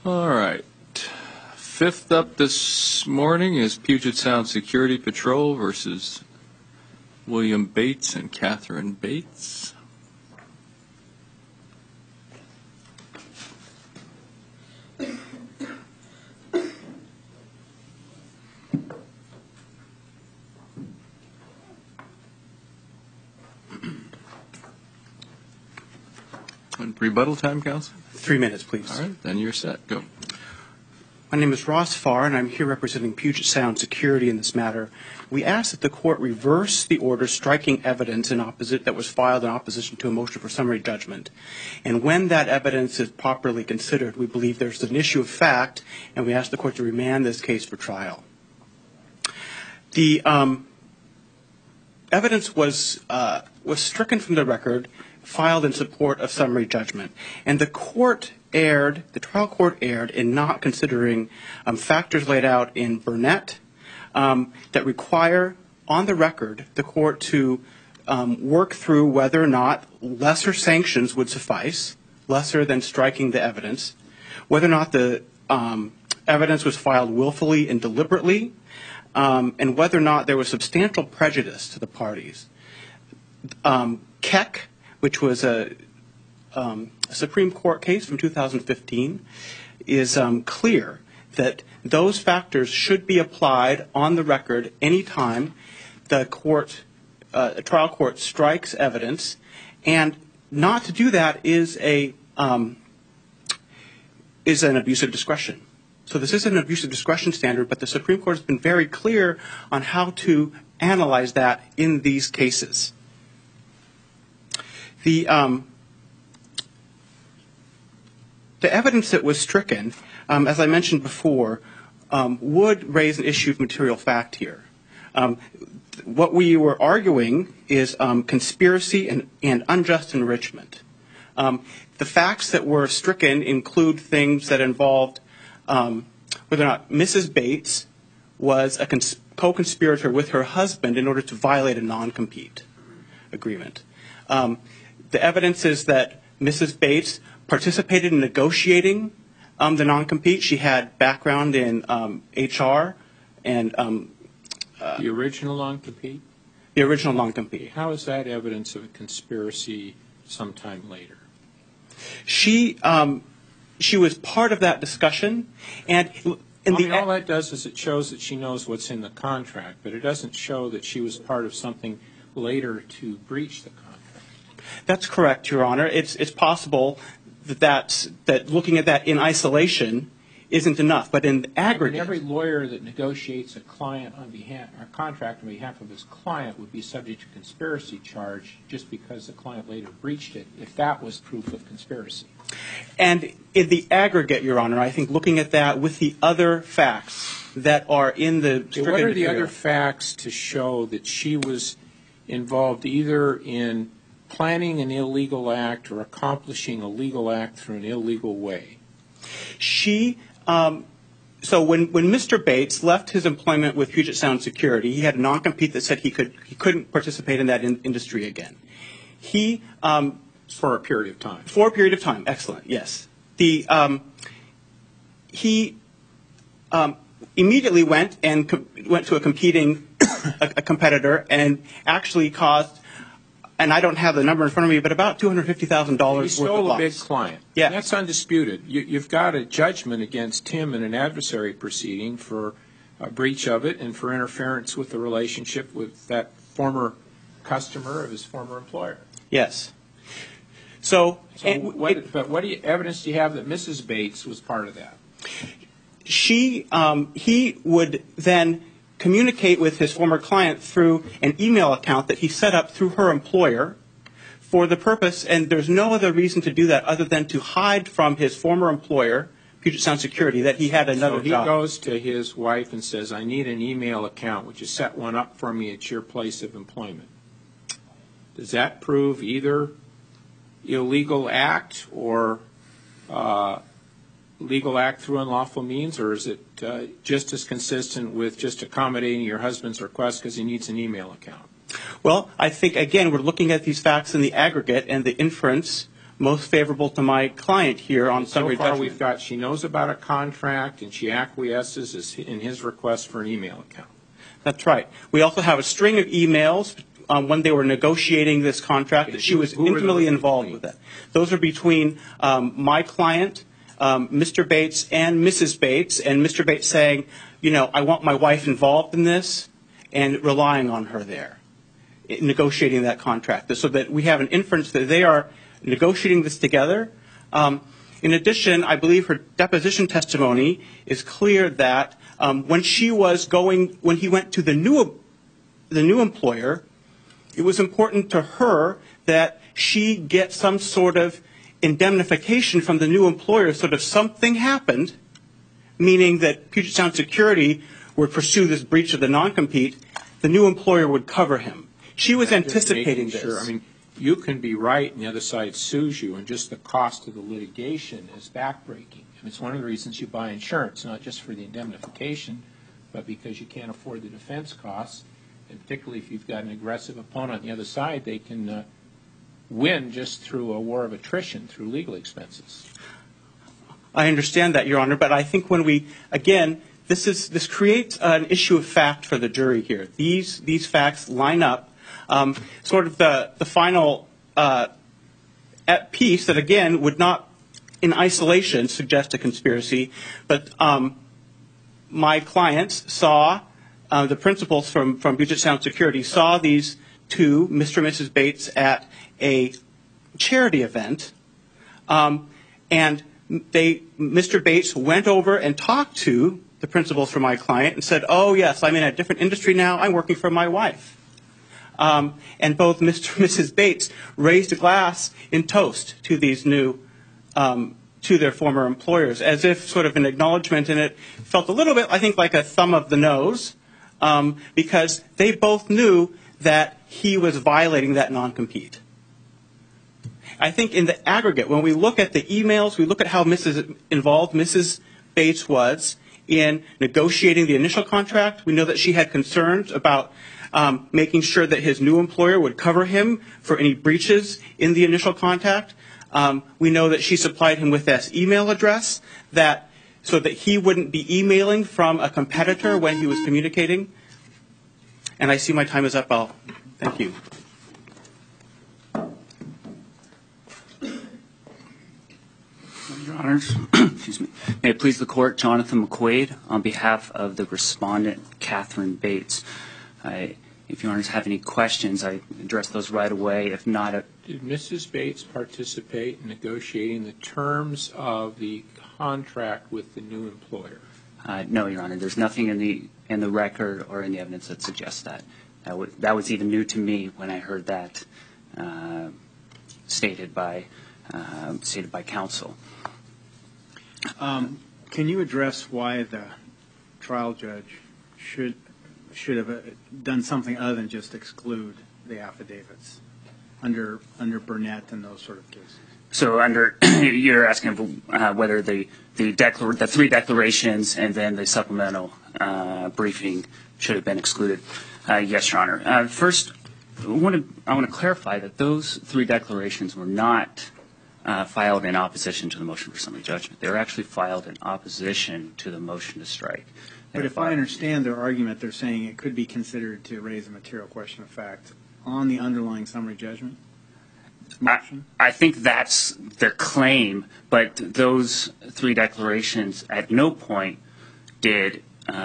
All right. Fifth up this morning is Puget Sound Security Patrol versus William Bates and Catherine Bates. And rebuttal time, counsel? 3 minutes, please. All right, then you're set. Go. My name is Ross Farr, and I'm here representing Puget Sound Security in this matter. We ask that the court reverse the order striking evidence that was filed in opposition to a motion for summary judgment. And when that evidence is properly considered, we believe there's an issue of fact, and we ask the court to remand this case for trial. The evidence was stricken from the record, filed in support of summary judgment, and the trial court erred in not considering factors laid out in Burnett that require, on the record, the court to work through whether or not lesser sanctions would suffice, lesser than striking the evidence, whether or not the evidence was filed willfully and deliberately, and whether or not there was substantial prejudice to the parties. Keck, which was a Supreme Court case from 2015, is clear that those factors should be applied on the record any time the trial court strikes evidence, and not to do that is an abuse of discretion. So this is an abuse of discretion standard, but the Supreme Court has been very clear on how to analyze that in these cases. The evidence that was stricken, as I mentioned before, would raise an issue of material fact here. What we were arguing is conspiracy and unjust enrichment. The facts that were stricken include things that involved whether or not Mrs. Bates was a co-conspirator with her husband in order to violate a non-compete agreement. The evidence is that Mrs. Bates participated in negotiating the non-compete. She had background in HR and the original non-compete? The original non-compete. How is that evidence of a conspiracy sometime later? She was part of that discussion, and all that does is it shows that she knows what's in the contract, but it doesn't show that she was part of something later to breach the contract. That's correct, Your Honor. It's possible that looking at that in isolation isn't enough, but in aggregate. Every lawyer that negotiates a contract on behalf of his client would be subject to conspiracy charge just because the client later breached it, if that was proof of conspiracy. And in the aggregate, Your Honor, I think looking at that with the other facts that are in the stricken material. What are the other facts to show that she was involved either in planning an illegal act or accomplishing a legal act through an illegal way? So when Mr. Bates left his employment with Puget Sound Security, he had a non-compete that said he couldn't participate in that industry again. For a period of time. For a period of time, excellent, yes. He immediately went to a competitor and actually caused, and I don't have the number in front of me, but about $250,000 worth of loss. He stole a big client. Yeah. That's undisputed. You've got a judgment against him in an adversary proceeding for a breach of it and for interference with the relationship with that former customer of his former employer. Yes. But what evidence do you have that Mrs. Bates was part of that? He would then communicate with his former client through an email account that he set up through her employer for the purpose, and there's no other reason to do that other than to hide from his former employer, Puget Sound Security, that he had another job. So he goes to his wife and says, I need an email account. Would you set one up for me at your place of employment? Does that prove either illegal act or legal act through unlawful means, or is it just as consistent with just accommodating your husband's request because he needs an email account? Well, I think, again, we're looking at these facts in the aggregate, and the inference most favorable to my client here on summary So far, judgment. we've got, she knows about a contract, and she acquiesces in his request for an email account. That's right. We also have a string of emails when they were negotiating this contract that she was Who were those intimately involved between? with it. Those are between my client, Mr. Bates, and Mrs. Bates, and Mr. Bates saying, you know, I want my wife involved in this, and relying on her there, negotiating that contract, so that we have an inference that they are negotiating this together. In addition, I believe her deposition testimony is clear that when he went to the new employer, it was important to her that she get some sort of indemnification from the new employer, so that if something happened, meaning that Puget Sound Security would pursue this breach of the non-compete, the new employer would cover him. She was anticipating this. Sure. I mean, you can be right and the other side sues you, and just the cost of the litigation is backbreaking. And it's one of the reasons you buy insurance, not just for the indemnification, but because you can't afford the defense costs. And particularly if you've got an aggressive opponent on the other side, they can win just through a war of attrition, through legal expenses. I understand that, Your Honor, but I think when we, again, this creates an issue of fact for the jury here. These facts line up. Sort of the final piece that, again, would not in isolation suggest a conspiracy, but my clients saw, the principals from Puget Sound Security saw these two, Mr. and Mrs. Bates, at a charity event, and Mr. Bates went over and talked to the principals for my client and said, oh, yes, I'm in a different industry now. I'm working for my wife. And both Mr. and Mrs. Bates raised a glass in toast to these new, to their former employers, as if sort of an acknowledgement, and it felt a little bit, I think, like a thumb of the nose, because they both knew that he was violating that non-compete. I think in the aggregate, when we look at the emails, we look at how involved Mrs. Bates was in negotiating the initial contract. We know that she had concerns about making sure that his new employer would cover him for any breaches in the initial contact. We know that she supplied him with this email address so that he wouldn't be emailing from a competitor when he was communicating. And I see my time is up. Thank you. Your Honors, excuse me. May it please the Court, Jonathan McQuaid on behalf of the respondent, Catherine Bates. If Your Honors have any questions, I address those right away. If not, did Mrs. Bates participate in negotiating the terms of the contract with the new employer? No, Your Honor. There's nothing in the record or in the evidence that suggests that. That was even new to me when I heard that stated by counsel. Can you address why the trial judge should have done something other than just exclude the affidavits under Burnett and those sort of cases? So you're asking whether the three declarations and then the supplemental briefing should have been excluded. Yes, Your Honor. First, I want to clarify that those three declarations were not filed in opposition to the motion for summary judgment. They were actually filed in opposition to the motion to strike. But if I understand their argument, they're saying it could be considered to raise a material question of fact on the underlying summary judgment motion? I think that's their claim, but those three declarations at no point did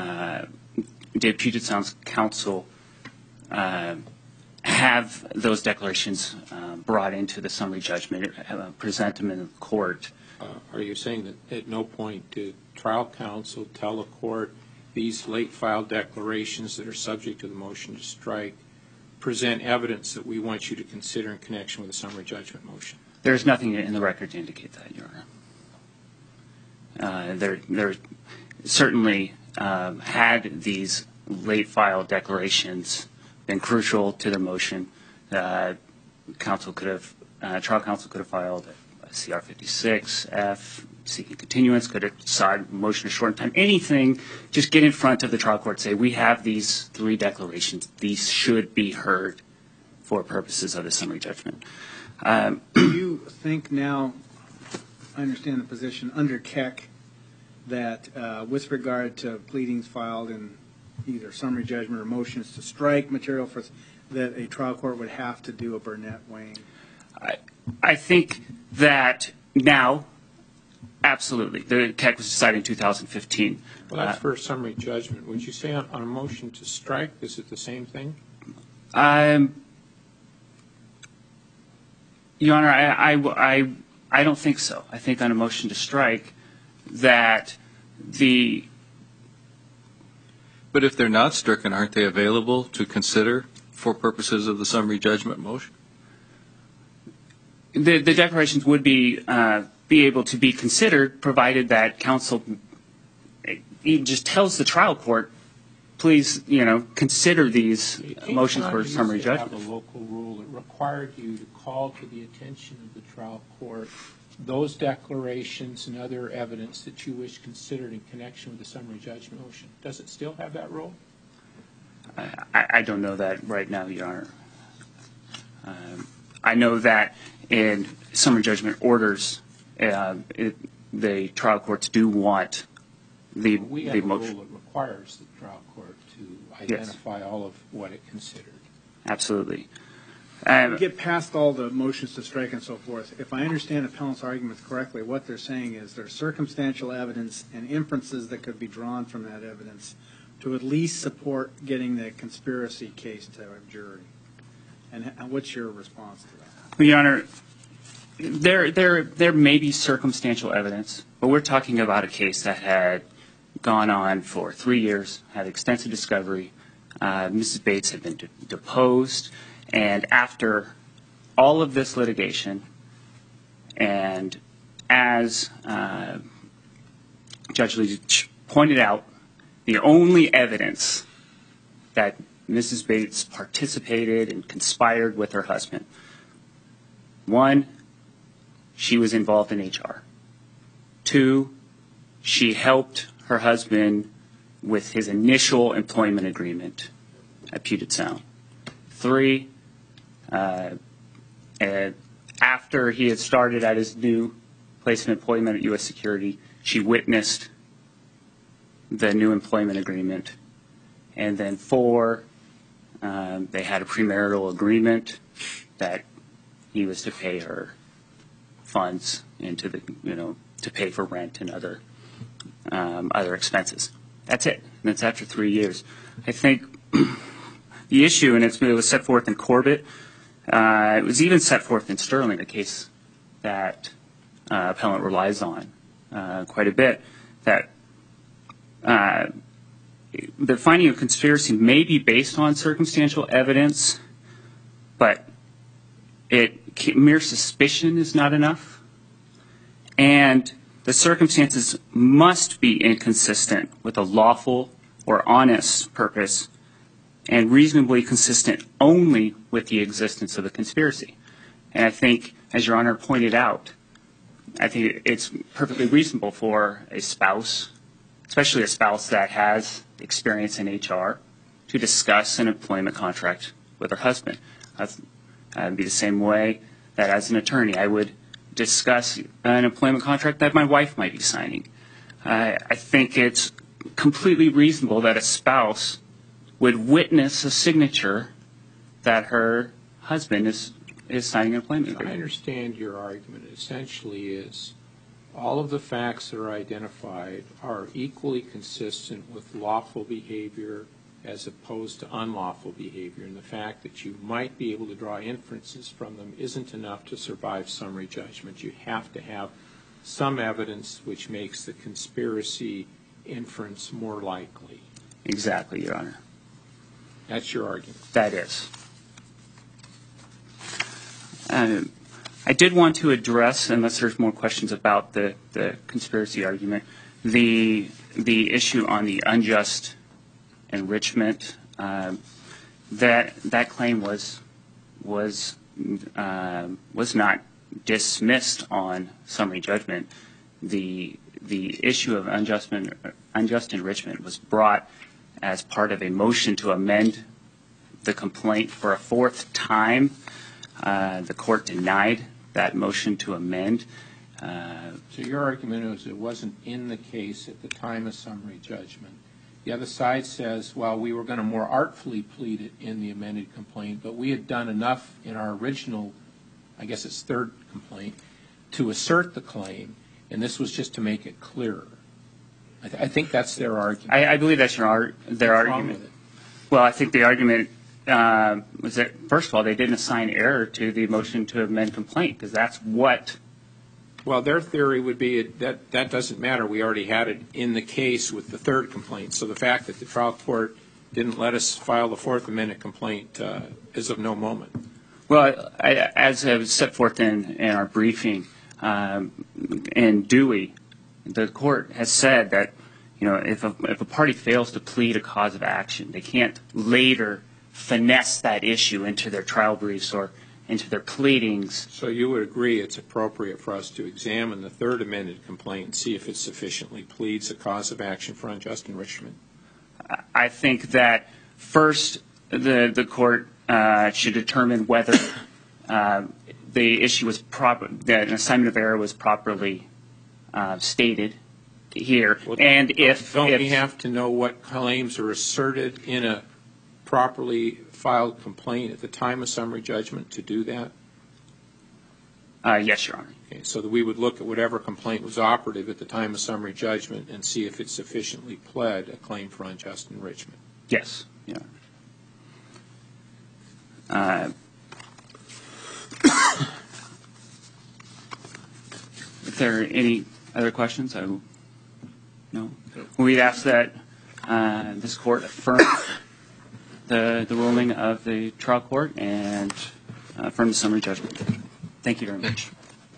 Puget Sound's counsel have those declarations brought into the summary judgment, present them in the court. Are you saying that at no point did trial counsel tell the court these late filed declarations that are subject to the motion to strike present evidence that we want you to consider in connection with the summary judgment motion? There's nothing in the record to indicate that, Your Honor. There certainly had these late filed declarations been crucial to their motion, trial counsel could have filed a CR 56F, seeking continuance, could have sought motion to shorten time, anything, just get in front of the trial court, say we have these three declarations, these should be heard for purposes of the summary judgment. Do you think now, I understand the position under Keck, that with regard to pleadings filed in either summary judgment or motions to strike material for that a trial court would have to do a Burnett weighing? I think that now, absolutely. The Keck was decided in 2015. Well, that's for summary judgment. Would you say on a motion to strike, is it the same thing? Your Honor, I don't think so. I think on a motion to strike that the... But if they're not stricken, aren't they available to consider for purposes of the summary judgment motion? The declarations would be able to be considered, provided that counsel just tells the trial court, please, consider these motions for summary judgment. You have a local rule that required you to call to the attention of the trial court those declarations and other evidence that you wish considered in connection with the summary judgment motion. Does it still have that rule? I don't know that right now, Your Honor. I know that in summary judgment orders, the trial courts do want the motion. We have a rule that requires the trial court to identify all of what it considered. Absolutely. Get past all the motions to strike and so forth. If I understand appellant's arguments correctly, what they're saying is there's circumstantial evidence and inferences that could be drawn from that evidence to at least support getting the conspiracy case to a jury. And what's your response to that? Well, Your Honor, there may be circumstantial evidence, but we're talking about a case that had gone on for 3 years, had extensive discovery. Mrs. Bates had been deposed. And after all of this litigation, and as Judge Leach pointed out, the only evidence that Mrs. Bates participated and conspired with her husband, one, she was involved in HR. Two, she helped her husband with his initial employment agreement at Puget Sound. Three, after he had started at his new place of employment at U.S. Security, she witnessed the new employment agreement. And then four, they had a premarital agreement that he was to pay her funds into the, to pay for rent and other expenses. That's it. And it's after 3 years. I think the issue, and it was set forth in Corbett, it was even set forth in Sterling, a case that appellant relies on quite a bit, that the finding of conspiracy may be based on circumstantial evidence, but mere suspicion is not enough. And the circumstances must be inconsistent with a lawful or honest purpose and reasonably consistent only with the existence of a conspiracy. And I think, as Your Honor pointed out, I think it's perfectly reasonable for a spouse, especially a spouse that has experience in HR, to discuss an employment contract with her husband. It'd be the same way that as an attorney I would discuss an employment contract that my wife might be signing. I think it's completely reasonable that a spouse would witness a signature that her husband is signing an employment agreement. I understand your argument. Essentially is all of the facts that are identified are equally consistent with lawful behavior as opposed to unlawful behavior, and the fact that you might be able to draw inferences from them isn't enough to survive summary judgment. You have to have some evidence which makes the conspiracy inference more likely. Exactly, Your Honor. That's your argument. That is. I did want to address, unless there's more questions about the conspiracy argument, the issue on the unjust enrichment. That claim was not dismissed on summary judgment. The issue of unjust enrichment was brought as part of a motion to amend the complaint for a fourth time. The court denied that motion to amend. So your argument is it wasn't in the case at the time of summary judgment. The other side says, well, we were going to more artfully plead it in the amended complaint, but we had done enough in our original, I guess it's third complaint, to assert the claim, and this was just to make it clearer. I think that's their argument. I believe that's their What's wrong argument. with it? Well, I think the argument was that, first of all, they didn't assign error to the motion to amend complaint, because that's what. Well, their theory would be that that doesn't matter. We already had it in the case with the third complaint. So the fact that the trial court didn't let us file the Fourth Amendment complaint is of no moment. Well, as was set forth in our briefing in Dewey, the court has said that, you know, if a party fails to plead a cause of action, they can't later finesse that issue into their trial briefs or into their pleadings. So you would agree it's appropriate for us to examine the third amended complaint and see if it sufficiently pleads a cause of action for unjust enrichment? I think that first the court should determine whether the issue was proper, that an assignment of error was properly stated here, Well, and if we have to know what claims are asserted in a properly filed complaint at the time of summary judgment to do that? Yes, Your Honor. Okay, so that we would look at whatever complaint was operative at the time of summary judgment and see if it sufficiently pled a claim for unjust enrichment. Yes. Yeah. If there are any other questions, no. We'd ask that this court affirm the ruling of the trial court and affirm the summary judgment. Thank you very much.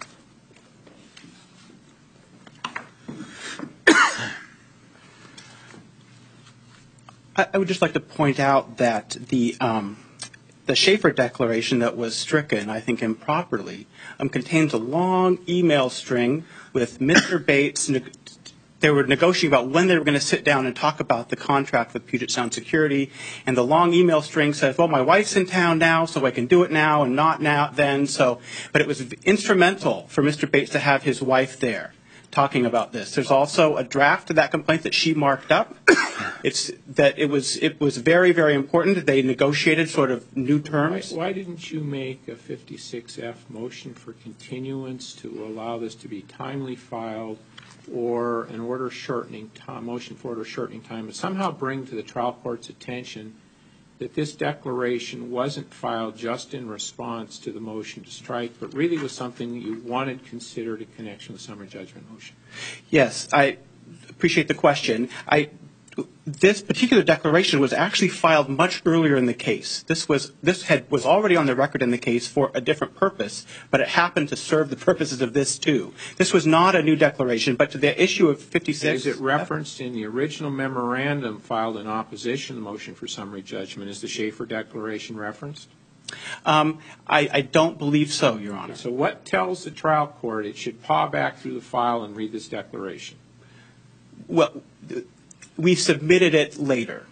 I would just like to point out that the Schaefer declaration that was stricken, I think improperly, contains a long email string with Mr. Bates. They were negotiating about when they were going to sit down and talk about the contract with Puget Sound Security, and the long email string says, well, my wife's in town now, so I can do it now and not now then. But it was instrumental for Mr. Bates to have his wife there talking about this. There's also a draft of that complaint that she marked up. It was very, very important that they negotiated sort of new terms. Why didn't you make a 56F motion for continuance to allow this to be timely filed, or an order shortening time, motion for order shortening time, and somehow bring to the trial court's attention that this declaration wasn't filed just in response to the motion to strike, but really was something that you wanted considered in connection with the summary judgment motion? Yes, I appreciate the question. This particular declaration was actually filed much earlier in the case. This was already on the record in the case for a different purpose, but it happened to serve the purposes of this too. This was not a new declaration, but to the issue of 56. Is it referenced in the original memorandum filed in opposition to the motion for summary judgment? Is the Schaefer declaration referenced? I don't believe so, Your Honor. So what tells the trial court it should paw back through the file and read this declaration? Well, we submitted it later.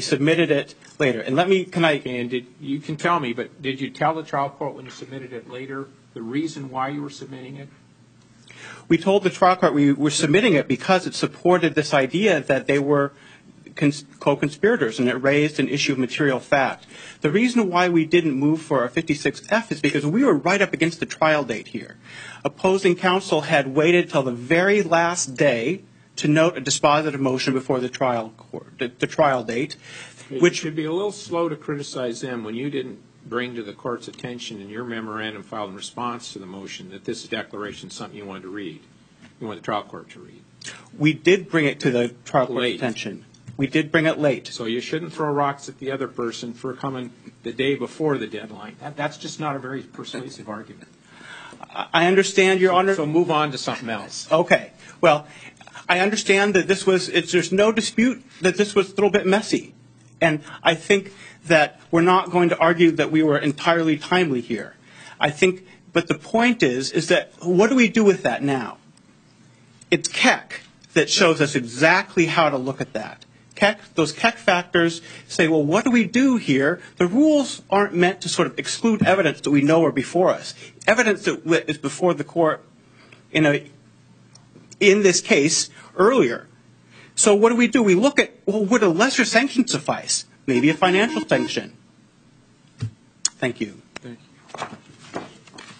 And you can tell me, but did you tell the trial court when you submitted it later the reason why you were submitting it? We told the trial court we were submitting it because it supported this idea that they were co-conspirators, and it raised an issue of material fact. The reason why we didn't move for a 56F is because we were right up against the trial date here. Opposing counsel had waited till the very last day to note a dispositive motion before the trial date. Which should be a little slow to criticize them when you didn't bring to the court's attention in your memorandum filed in response to the motion that this declaration is something you wanted to read. You wanted the trial court to read. We did bring it to the trial court's attention. We did bring it late. So you shouldn't throw rocks at the other person for coming the day before the deadline. That's just not a very persuasive argument. I understand, Your Honor. So move on to something else. Okay. Well, I understand that there's no dispute that this was a little bit messy. And I think that we're not going to argue that we were entirely timely here. But the point is that what do we do with that now? It's Keck that shows us exactly how to look at that. those Keck factors say, well, what do we do here? The rules aren't meant to sort of exclude evidence that we know are before us. Evidence that is before the court in this case earlier. So what do? We look at, well, would a lesser sanction suffice? Maybe a financial sanction. Thank you. Thank you.